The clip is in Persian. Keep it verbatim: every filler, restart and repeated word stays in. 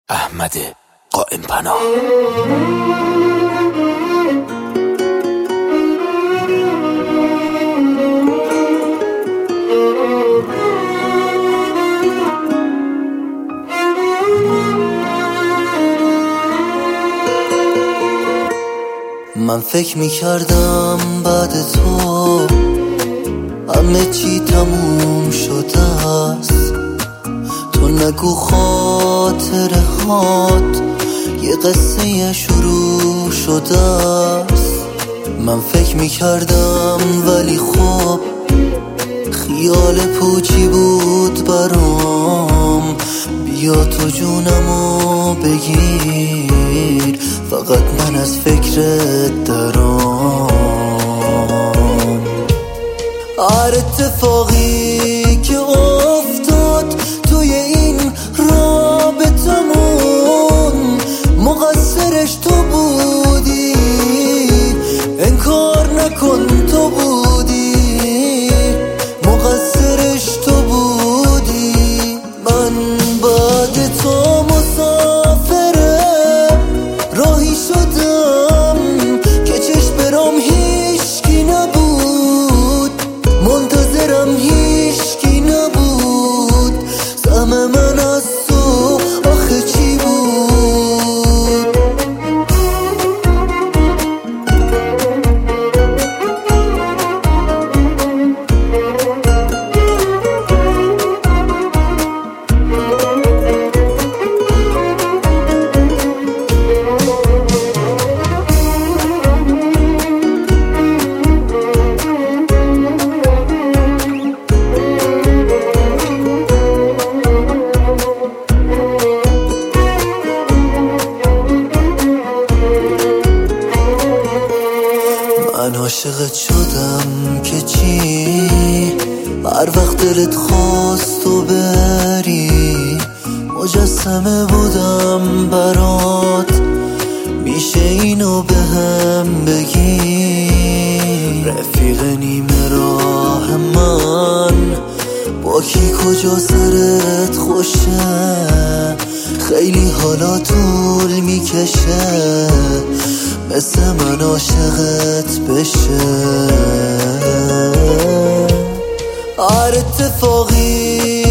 احمد قائم پناه. من فکر میکردم بعد تو همه چی تموم شده است. تو نگو خاطره هات یه قصه شروع شده است. من فکر میکردم ولی خب خیال پوچی بود برام. بیا تو جونمو بگیر، فقط من از فکرت درام. هر اتفاقی که افتاد توی این رابطمون مقصرش تو بودی، انکار نکن تو بودی، مقصرش تو بودی. من بعد تو مسافره راهی شدم که چشم برام هیچکی نبود، منتظرم هیچکی نبود. سهم من از تو آخه چی بود؟ من عاشقت شدم که چی؟ هر وقت دلت خواست تو بری مجسمه بودم برات. میشه اینو به هم بگی؟ رفیق نیمه راه من با کی کجا سرت خوشه؟ خیلی حالا طول میکشه مثل من عاشقت بشه. هر اتفاقی